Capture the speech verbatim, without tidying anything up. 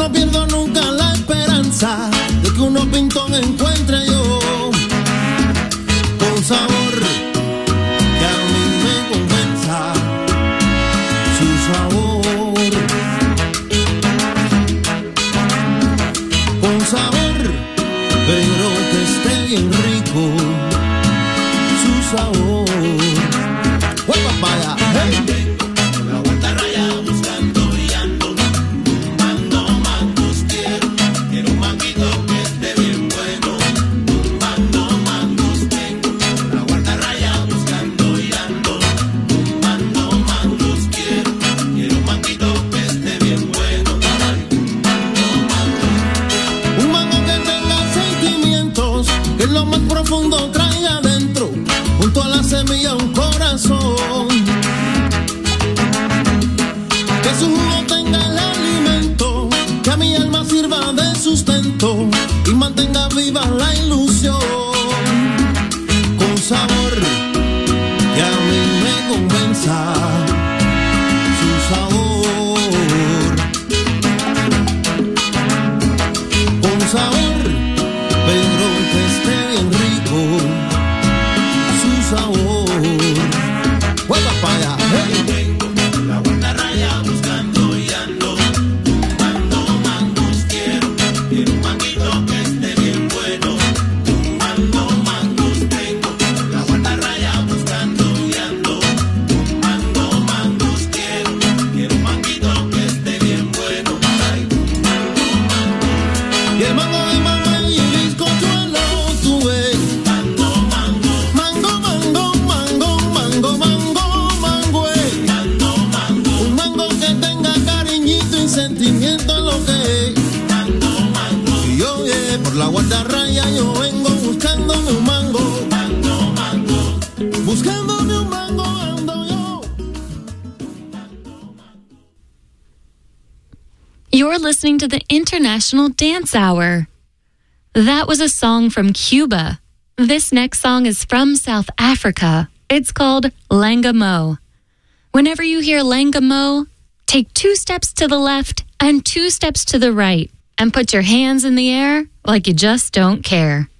no pierdo nunca la esperanza de que unos pintón encuentre yo con sabor que a mí me convenza, su sabor, con sabor, pero que esté bien rico, su sabor. ¡Hueva, vaya! ¡Hey! Trae adentro, junto a la semilla un corazón, que su jugo tenga el alimento, que a mi alma sirva de sustento y mantenga viva la ilusión, con sabor que a mí me convenza, su sabor, con sabor, pero que esté bien rico, su sabor. ¡Juega para allá! ¡Hey! Tengo la guardarraya buscando y ando, tumbando mangos quiero, quiero un manguito que esté bien bueno, tumbando mangos tengo, la guardarraya buscando y ando, tumbando mangos quiero, quiero un manguito que esté bien bueno, ay, tumbando mangos. Y el mango de mamá y el bizcochuelo tuve. Mango, mango, mango, mango, mango, mango, mango, mango, eh. Mango, mango, un mango que tenga cariñito y sentimiento en lo que es. mango, mango, Y yo, yeah, por la guardarraya yo vengo buscándome un mango, mango, mango. buscándome un mango ando yo. You're listening to the International Dance Hour. That was a song from Cuba. This next song is from South Africa. It's called Langamo. Whenever you hear Langamo, take two steps to the left and two steps to the right and put your hands in the air like you just don't care.